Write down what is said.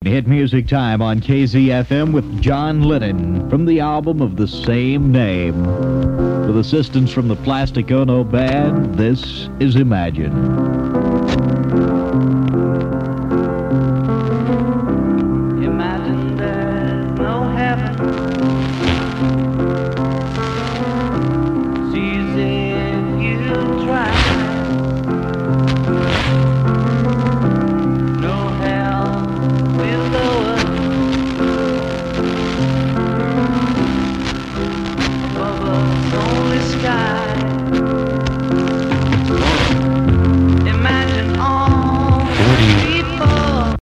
Hit music time on KZFM with John Lennon from the album of the same name. With assistance from the Plastic Ono Band, this is Imagine.